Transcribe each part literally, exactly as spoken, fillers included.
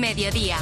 Mediodía.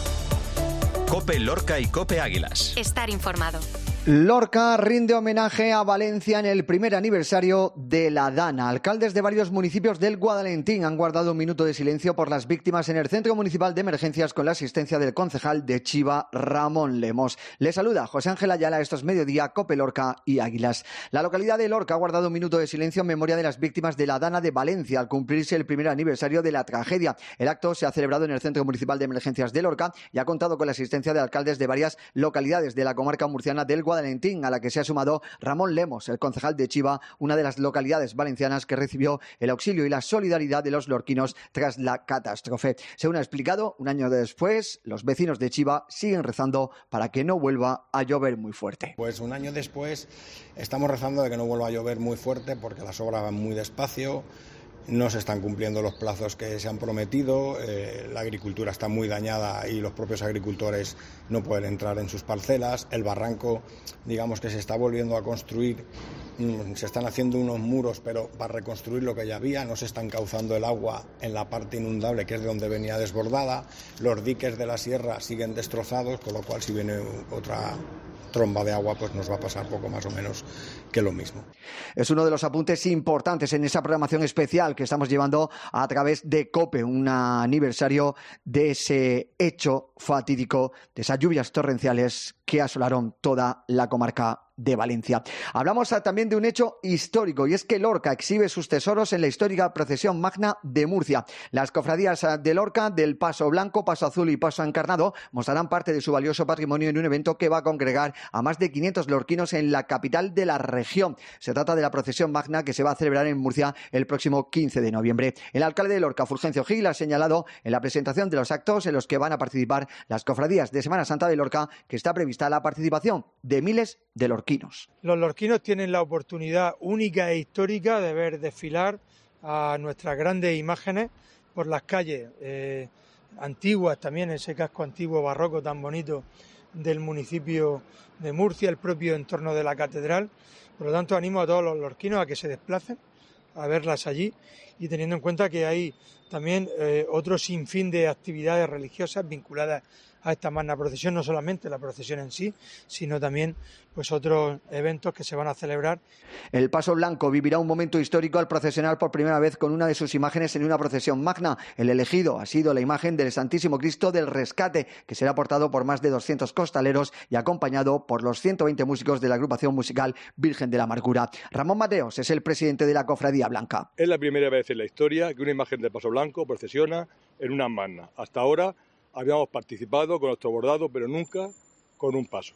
COPE Lorca y COPE Águilas. Estar informado. Lorca rinde homenaje a Valencia en el primer aniversario de la Dana. Alcaldes de varios municipios del Guadalentín han guardado un minuto de silencio por las víctimas en el Centro Municipal de Emergencias con la asistencia del concejal de Chiva, Ramón Lemos. Le saluda José Ángel Ayala, esto es Mediodía, COPE Lorca y Águilas. La localidad de Lorca ha guardado un minuto de silencio en memoria de las víctimas de la Dana de Valencia al cumplirse el primer aniversario de la tragedia. El acto se ha celebrado en el Centro Municipal de Emergencias de Lorca y ha contado con la asistencia de alcaldes de varias localidades de la comarca murciana del Guadalentín, a la que se ha sumado Ramón Lemos, el concejal de Chiva, una de las localidades valencianas que recibió el auxilio y la solidaridad de los lorquinos tras la catástrofe. Según ha explicado, un año después, los vecinos de Chiva siguen rezando para que no vuelva a llover muy fuerte. Pues un año después estamos rezando de que no vuelva a llover muy fuerte porque las obras van muy despacio. No se están cumpliendo los plazos que se han prometido, eh, la agricultura está muy dañada y los propios agricultores no pueden entrar en sus parcelas. El barranco, digamos que se está volviendo a construir, mm, se están haciendo unos muros, pero para reconstruir lo que ya había, no se está encauzando el agua en la parte inundable, que es de donde venía desbordada. Los diques de la sierra siguen destrozados, con lo cual si viene otra tromba de agua, pues nos va a pasar poco más o menos que lo mismo. Es uno de los apuntes importantes en esa programación especial que estamos llevando a través de COPE, un aniversario de ese hecho fatídico, de esas lluvias torrenciales que asolaron toda la comarca de Valencia. Hablamos también de un hecho histórico, y es que Lorca exhibe sus tesoros en la histórica procesión magna de Murcia. Las cofradías de Lorca, del Paso Blanco, Paso Azul y Paso Encarnado, mostrarán parte de su valioso patrimonio en un evento que va a congregar a más de quinientos lorquinos en la capital de la región. Se trata de la procesión magna que se va a celebrar en Murcia el próximo quince de noviembre. El alcalde de Lorca, Fulgencio Gil, ha señalado en la presentación de los actos en los que van a participar las cofradías de Semana Santa de Lorca que está prevista la participación de miles de lorquinos. Los lorquinos tienen la oportunidad única e histórica de ver desfilar a nuestras grandes imágenes por las calles eh, antiguas, también ese casco antiguo barroco tan bonito del municipio de Murcia, el propio entorno de la catedral. Por lo tanto, animo a todos los lorquinos a que se desplacen a verlas allí, y teniendo en cuenta que hay también eh, otro sinfín de actividades religiosas vinculadas a esta magna procesión, no solamente la procesión en sí, sino también pues otros eventos que se van a celebrar. El Paso Blanco vivirá un momento histórico al procesionar por primera vez con una de sus imágenes en una procesión magna. El elegido ha sido la imagen del Santísimo Cristo del Rescate, que será portado por más de doscientos costaleros y acompañado por los ciento veinte músicos de la agrupación musical Virgen de la Amargura. Ramón Mateos es el presidente de la Cofradía Blanca. Es la primera vez en la historia que una imagen del Paso Blanco procesiona en una magna. Hasta ahora habíamos participado con nuestro bordado, pero nunca con un paso.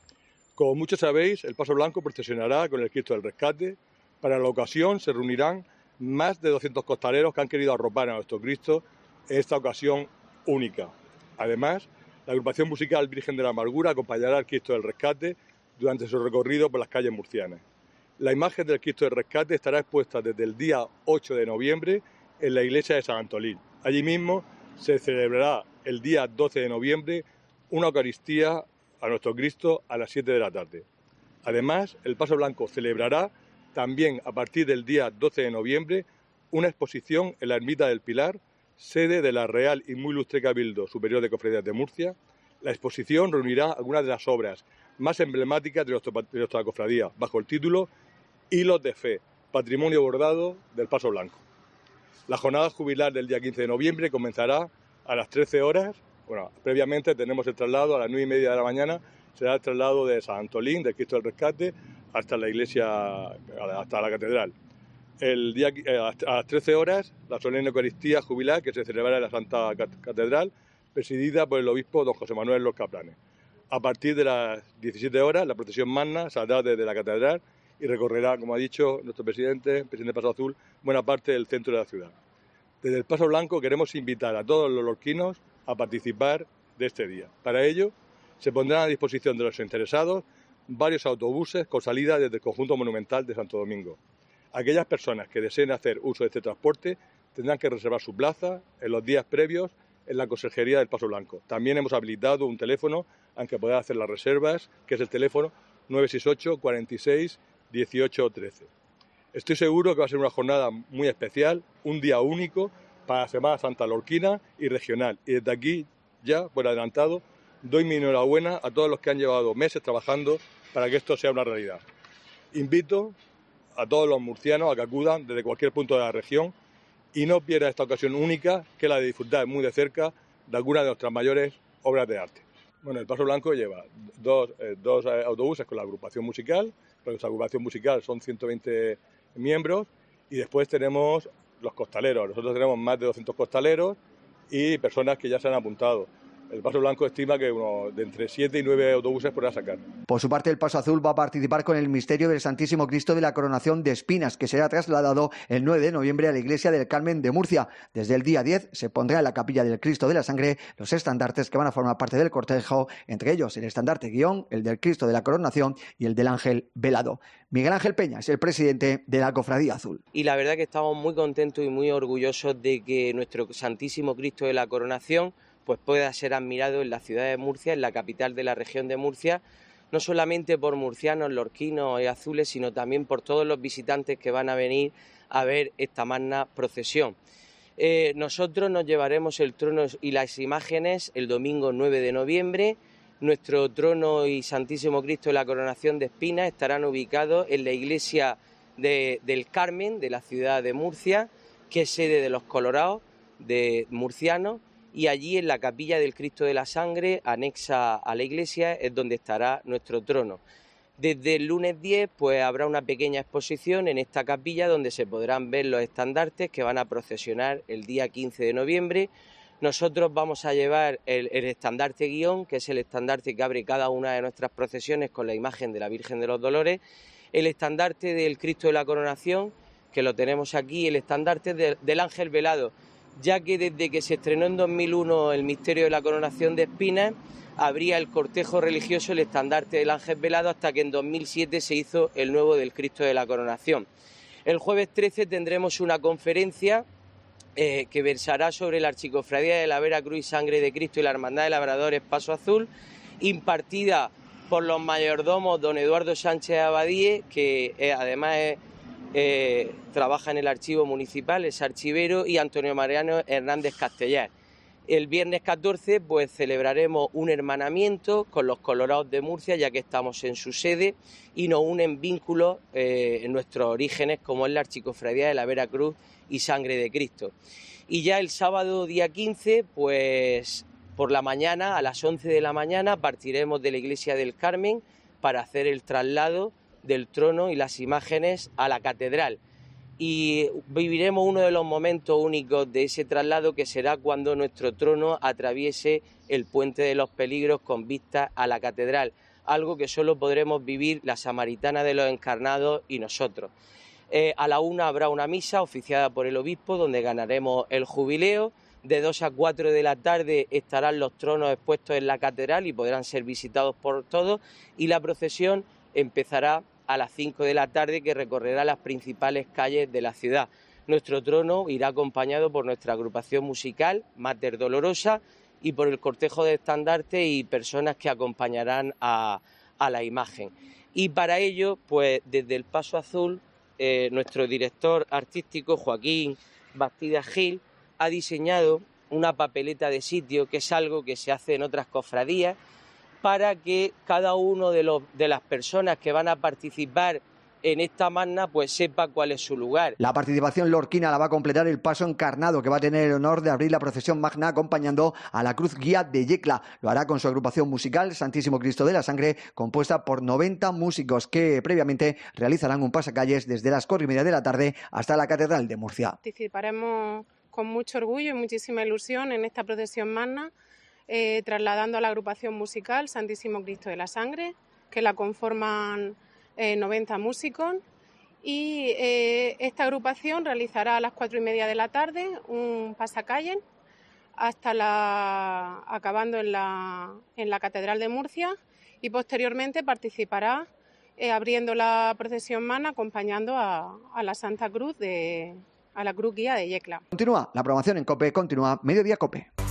Como muchos sabéis, el Paso Blanco procesionará con el Cristo del Rescate. Para la ocasión se reunirán más de doscientos costaleros que han querido arropar a nuestro Cristo en esta ocasión única. Además, la agrupación musical Virgen de la Amargura acompañará al Cristo del Rescate durante su recorrido por las calles murcianas. La imagen del Cristo del Rescate estará expuesta desde el día ocho de noviembre en la iglesia de San Antolín. Allí mismo se celebrará el día doce de noviembre una Eucaristía a nuestro Cristo a las siete de la tarde. Además, el Paso Blanco celebrará también a partir del día doce de noviembre una exposición en la Ermita del Pilar, sede de la Real y Muy Ilustre Cabildo Superior de Cofradías de Murcia. La exposición reunirá algunas de las obras más emblemáticas de, nuestro, de nuestra cofradía, bajo el título Hilos de Fe, Patrimonio Bordado del Paso Blanco. La jornada jubilar del día quince de noviembre comenzará a las trece horas. Bueno, previamente tenemos el traslado a las nueve y media de la mañana, será el traslado de San Antolín, del Cristo del Rescate, hasta la iglesia, hasta la catedral. El día, a las trece horas, la solemne Eucaristía jubilar que se celebrará en la Santa Catedral, presidida por el obispo don José Manuel Los Caplanes. A partir de las diecisiete horas, la procesión magna saldrá desde la catedral y recorrerá, como ha dicho nuestro presidente, presidente Paso Azul, buena parte del centro de la ciudad. Desde el Paso Blanco queremos invitar a todos los lorquinos a participar de este día. Para ello, se pondrán a disposición de los interesados varios autobuses con salida desde el conjunto monumental de Santo Domingo. Aquellas personas que deseen hacer uso de este transporte tendrán que reservar su plaza en los días previos en la Consejería del Paso Blanco. También hemos habilitado un teléfono al que poder hacer las reservas, que es el teléfono nueve seis ocho, cuarenta y seis, dieciocho trece. Estoy seguro que va a ser una jornada muy especial, un día único, para la Semana Santa lorquina y regional. Y desde aquí, ya por adelantado, doy mi enhorabuena a todos los que han llevado meses trabajando para que esto sea una realidad. Invito a todos los murcianos a que acudan desde cualquier punto de la región y no pierdan esta ocasión única, que es la de disfrutar muy de cerca de algunas de nuestras mayores obras de arte. Bueno, el Paso Blanco lleva dos, eh, dos eh, autobuses con la agrupación musical, porque la agrupación musical son ciento veinte miembros, y después tenemos los costaleros. Nosotros tenemos más de doscientos costaleros y personas que ya se han apuntado. El Paso Blanco estima que uno, de entre siete y nueve autobuses podrá sacar. Por su parte, el Paso Azul va a participar con el misterio del Santísimo Cristo de la Coronación de Espinas, que será trasladado el nueve de noviembre a la Iglesia del Carmen de Murcia. Desde el día diez se pondrá en la capilla del Cristo de la Sangre los estandartes que van a formar parte del cortejo, entre ellos el estandarte guión, el del Cristo de la Coronación y el del Ángel Velado. Miguel Ángel Peña es el presidente de la Cofradía Azul. Y la verdad que estamos muy contentos y muy orgullosos de que nuestro Santísimo Cristo de la Coronación pues pueda ser admirado en la ciudad de Murcia, en la capital de la región de Murcia, no solamente por murcianos, lorquinos y azules, sino también por todos los visitantes que van a venir a ver esta magna procesión. Eh, nosotros nos llevaremos el trono y las imágenes el domingo nueve de noviembre. Nuestro trono y Santísimo Cristo de la Coronación de Espinas estarán ubicados en la iglesia de, del Carmen, de la ciudad de Murcia, que es sede de los Colorados, de murcianos, y allí en la capilla del Cristo de la Sangre, anexa a la iglesia, es donde estará nuestro trono. Desde el lunes diez pues habrá una pequeña exposición en esta capilla donde se podrán ver los estandartes que van a procesionar el día quince de noviembre. Nosotros vamos a llevar el, el estandarte guión, que es el estandarte que abre cada una de nuestras procesiones con la imagen de la Virgen de los Dolores, el estandarte del Cristo de la Coronación, que lo tenemos aquí, el estandarte de, del Ángel Velado, ya que desde que se estrenó en dos mil uno el misterio de la Coronación de Espinas, habría el cortejo religioso, el estandarte del Ángel Velado, hasta que en dos mil siete se hizo el nuevo del Cristo de la Coronación. El jueves trece tendremos una conferencia eh, que versará sobre la Archicofradía de la Vera Cruz y Sangre de Cristo y la Hermandad de Labradores Paso Azul, impartida por los mayordomos don Eduardo Sánchez Abadíe, que eh, además es Eh, trabaja en el archivo municipal, es archivero, y Antonio Mariano Hernández Castellar. El viernes catorce pues celebraremos un hermanamiento con los Colorados de Murcia, ya que estamos en su sede y nos unen vínculos eh, en nuestros orígenes, como es la Archicofradía de la Vera Cruz y Sangre de Cristo. Y ya el sábado día quince, pues por la mañana, a las once de la mañana, partiremos de la Iglesia del Carmen para hacer el traslado del trono y las imágenes a la catedral, y viviremos uno de los momentos únicos de ese traslado, que será cuando nuestro trono atraviese el Puente de los Peligros con vista a la catedral, algo que solo podremos vivir la Samaritana de los Encarnados y nosotros. Eh, a la una habrá una misa oficiada por el obispo donde ganaremos el jubileo. De dos a cuatro de la tarde estarán los tronos expuestos en la catedral y podrán ser visitados por todos, y la procesión empezará a las cinco de la tarde, que recorrerá las principales calles de la ciudad. Nuestro trono irá acompañado por nuestra agrupación musical, Mater Dolorosa, y por el cortejo de estandarte y personas que acompañarán a, a la imagen. Y para ello, pues desde el Paso Azul, eh, nuestro director artístico, Joaquín Bastida Gil, ha diseñado una papeleta de sitio, que es algo que se hace en otras cofradías, para que cada uno de, los, de las personas que van a participar en esta magna pues sepa cuál es su lugar. La participación lorquina la va a completar el Paso Encarnado, que va a tener el honor de abrir la procesión magna acompañando a la Cruz Guía de Yecla. Lo hará con su agrupación musical Santísimo Cristo de la Sangre, compuesta por noventa músicos que previamente realizarán un pasacalles desde las cuatro y media de la tarde hasta la Catedral de Murcia. Participaremos con mucho orgullo y muchísima ilusión en esta procesión magna, Eh, trasladando a la agrupación musical Santísimo Cristo de la Sangre, que la conforman eh, noventa músicos, y eh, esta agrupación realizará a las cuatro y media de la tarde un pasacalle hasta la, acabando en la, en la Catedral de Murcia, y posteriormente participará eh, abriendo la procesión magna acompañando a, a la Santa Cruz de, a la Cruz Guía de Yecla. Continúa la programación en COPE, continúa Mediodía COPE.